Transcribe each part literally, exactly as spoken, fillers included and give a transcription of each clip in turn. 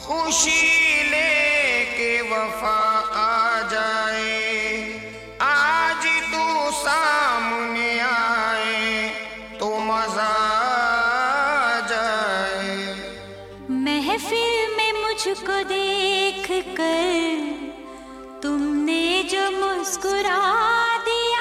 खुशी लेके वफा आ जाए, आज तू सामने आए तो मजा आ जाए। महफिल में मुझको देख कर तुमने जो मुस्कुरा दिया,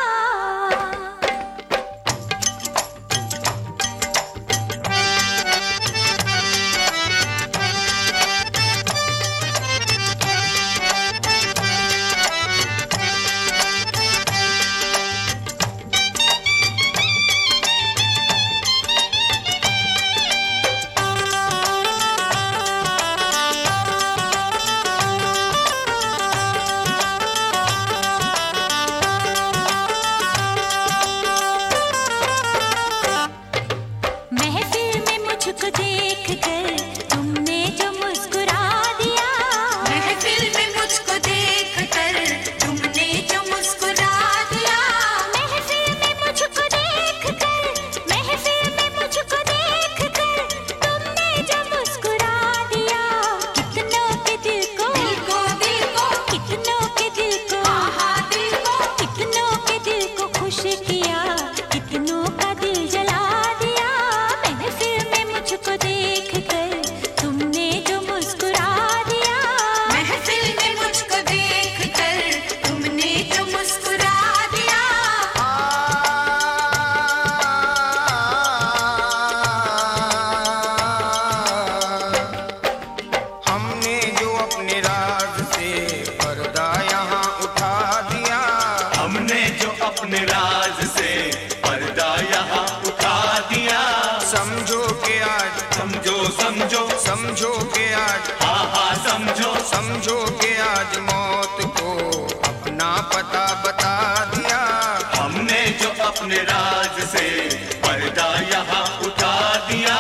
मुझको देख कर तुमने जो मुस्कुरा दिया। महफिल में मुझको देख कर तुमने जो मुस्कुरा दिया। महफिल में मुझको देख कर, महफिल में मुझको देख कर तुमने जो मुस्कुरा दिया। कितनों के दिल को, दिल को, दिल को, कितनों के दिल को, आहा दिल को, कितनों के दिल को खुश किया, कितनों का दिल जला दिया। महफिल में मुझको देख कर तुमने जो मुस्कुरा दिया। महफिल में मुझको देख कर तुमने जो मुस्कुरा दिया। हमने जो अपने राज से पर्दा यहाँ उठा दिया। हमने जो अपने राज से पर्दा यहाँ उठा दिया। समझो के आज, समझो समझो समझो के आज, हाँ हाँ समझो समझो के आज मौत को अपना पता बता दिया। हमने जो अपने राज से पर्दा यहाँ उठा दिया।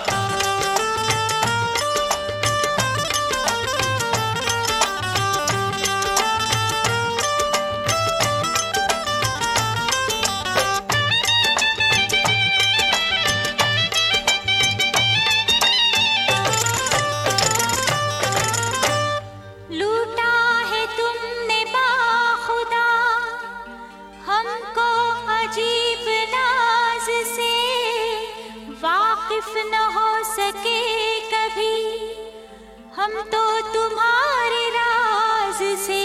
लूटा है तुमने बाखुदा हमको अजीब नाज से, वाकिफ न हो सके कभी हम तो तुम्हारे राज से।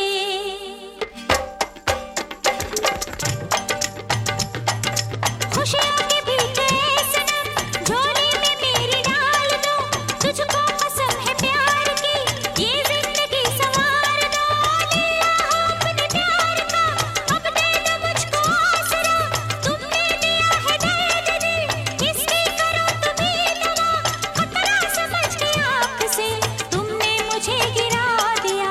खुशियों के पीछे सनम झोली में मेरी डाल दो, तुझको कसम है प्यार की ये जिंदगी संवार दो। लिया अपने प्यार का अब दे दो मुझको आसरा, तुमने दिया है दर्द दिल इसकी करो तुम्हें दवा। खतरा समझ के आँख से तुमने मुझे गिरा दिया,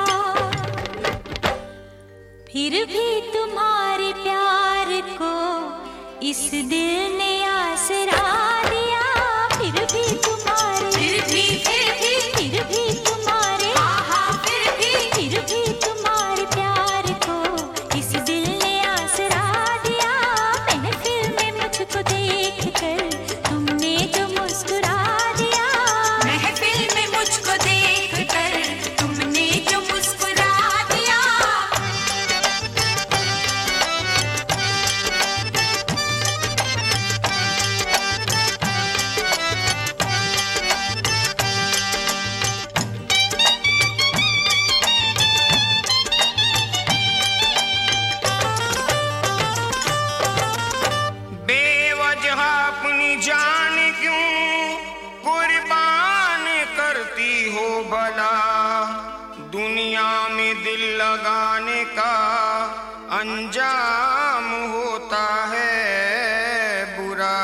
फिर भी तुम्हारे प्यार को इस दिल ने आसरा दिया। फिर भी तुम्हारे, फिर भी, फिर भी, फिर भी तुम्हारे, आहा फिर भी, फिर भी तुम्हारे प्यार को इस दिल ने आसरा दिया। महफिल में मुझको देख कर तुमने जो मुस्कुरा दिया। महफिल में मुझको देख कर तुमने जो मुस्कुरा दिया। बेवजह अपनी जान क्यों कुर्बान करती हो भला, दुनिया में दिल लगाने का अंजाम होता है बुरा।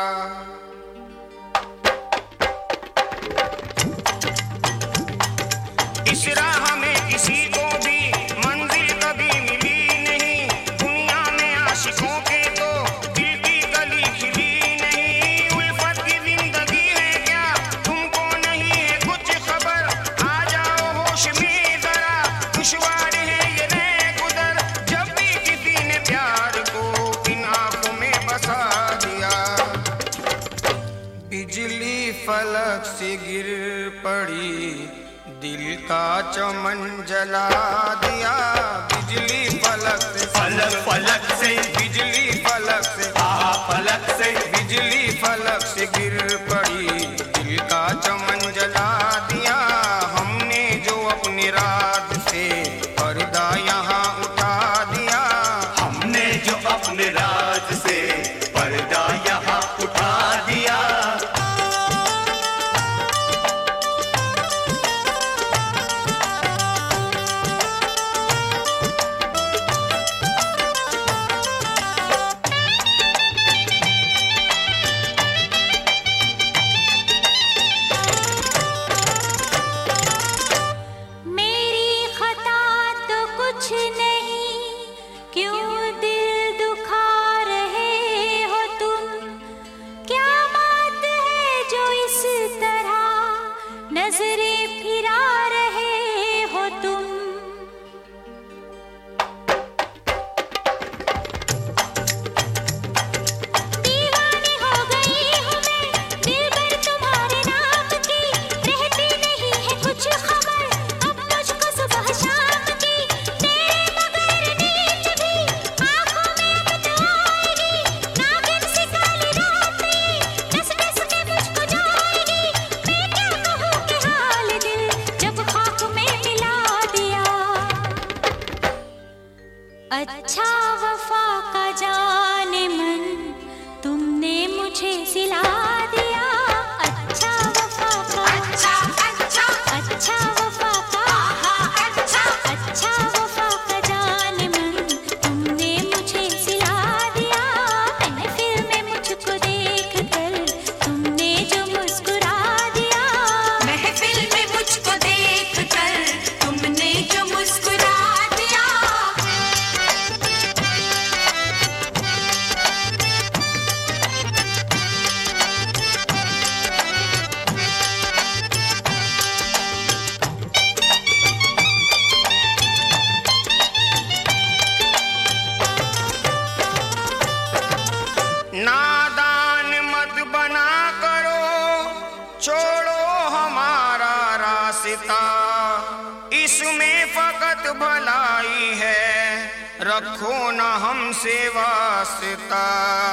इस राह में किसी को भी मंजिल कभी मिली नहीं, दुनिया में आशिकों के तो दिल की गली खिली नहीं। उल्फत की जिंदगी है क्या तुमको नहीं है कुछ खबर, आ जाओ होश में जरा, दुश्वार है ये नए गुजर। जब भी किसी ने प्यार को इन आंखों में बसा दिया, बिजली फलक से गिर पड़ी दिल का चमन जला दिया बिजली फलक से, फलक फलक से, बिजली फलक से, आहा फलक से, बिजली फलक से गिर पड़ी। दिल का चमन जला दिया हमने जो अपने राज से, पर्दा यहाँ उठा दिया हमने जो अपने राज से, पर्दा यहाँ उठा दिया। नजरें फिरा रहे हो तुम, दीवानी हो गई हूँ मैं दिलबर तुम्हारे नाम की, रहती नहीं है कुछ खबर अब मुझको सुबह शाम की, तेरे बगैर नींद भी आँखों में अब तो आएगी, नागिन सी काली रात में नस नस में मुझको जाएगी। मैं क्या कहूँ कि हाल दिल जब खाक में मिला दिया, अच्छा वफा का जाने मन तुमने मुझे सिला दिया, अच्छा वफा का, अच्छा अच्छा अच्छा वफा का, अच्छा अच्छा वफा का जाने मन तुमने मुझे सिला दिया। महफिल में मुझको देख कर तुमने जो मुस्कुरा दिया, महफिल में मुझको देख कर तुमने जो मुस्कुरा दिया। नादान मत बना करो, छोड़ो हमारा रास्ता, इसमें फकत भलाई है, रखो न हमसे वास्ता।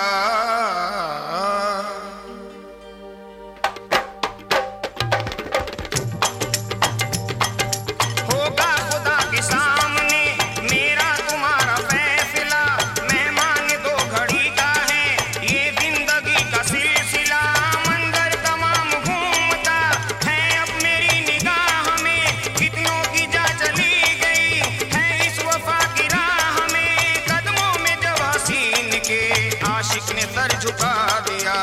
होगा खुदा के सामने मेरा तुम्हारा फैसला, मेहमान दो घड़ी का है ये जिंदगी का सिलसिला, मंजर तमाम घूमता है अब मेरी निगाह में, कितनों की जा चली गई है इस वफा की राह में, कदमों में जब हसीन के आशिक ने सर झुका दिया,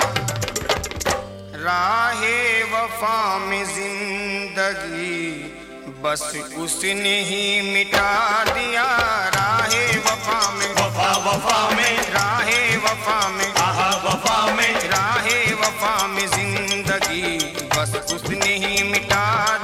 राहे वफा में जिंदगी बस उसने ही मिटा दिया, राहे वफा में, वफा वफा में, राहे वफा में, आहा वफा में, राहे वफा में जिंदगी बस उसने ही मिटा